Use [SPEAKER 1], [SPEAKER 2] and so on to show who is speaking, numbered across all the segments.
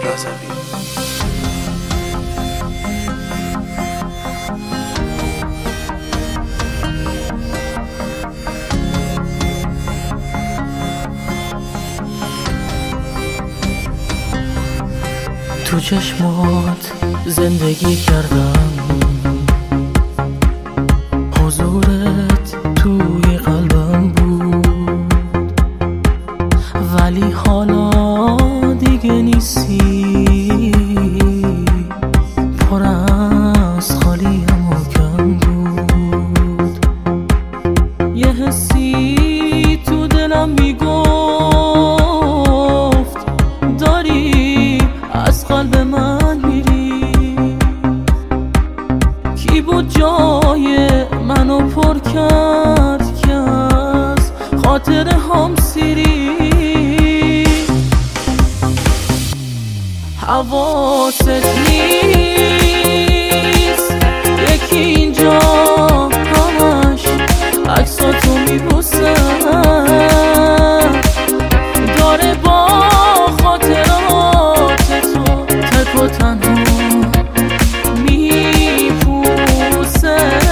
[SPEAKER 1] رضوی.
[SPEAKER 2] تو چشمات زندگی کردم، حضورت توی قلبم بود، ولی حالا دیگه نیستی، پر از خالیم و کم بود. یه حسی تو دلم میگفت داری از قلب من میری. کی بود جای منو پر کرد که از خاطر هم سیری؟ حواست نیست یکی اینجا همش عکساتو میبوسن، داره با خاطرات تو تک و تنها میپوسن.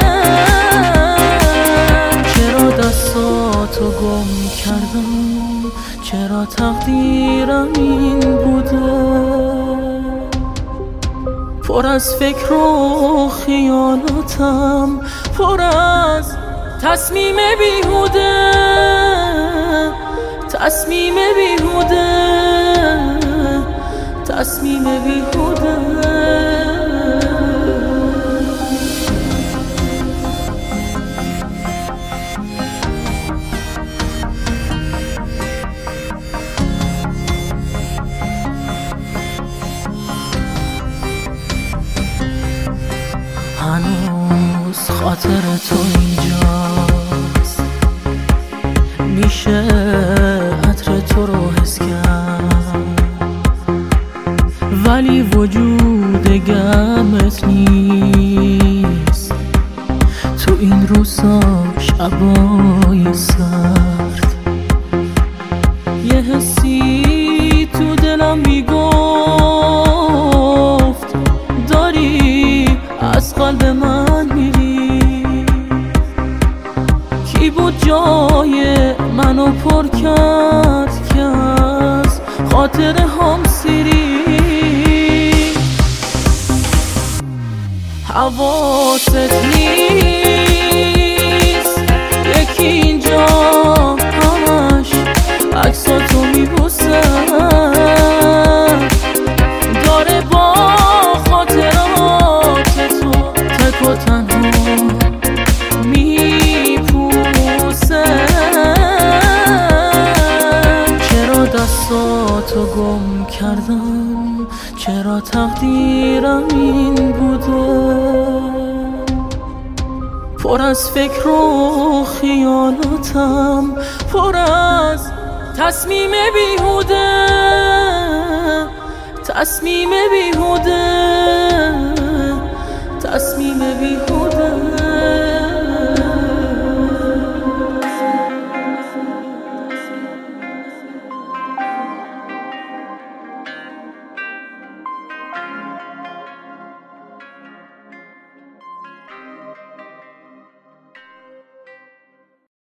[SPEAKER 2] چرا دستاتو گم کردم، چرا تقدیرم این بوده، پر از فکر و خیالاتم، پر از تصمیم بیهوده، تصمیم بیهوده، تصمیم بیهوده. هنوز خاطر تو اینجاست، میشه عطر تو رو حس کرد، ولی وجود گمت نیست تو این روزا شبای سرد. یه حسی تو دلم میگفت داری از قلب من میری. کی بود جای منو پر کرد که از خاطر هم سیری؟ حواست نیست یکی اینجا همش عکساتو میبوسن، داره با خاطرات تو تک و تنها میپوسن. چرا دستاتو گم کردم، چرا تقدیرم این بوده، پر از فکر و خیالاتم، پر از تصمیم بیهوده، تصمیم بیهوده، تصمیم بیهوده.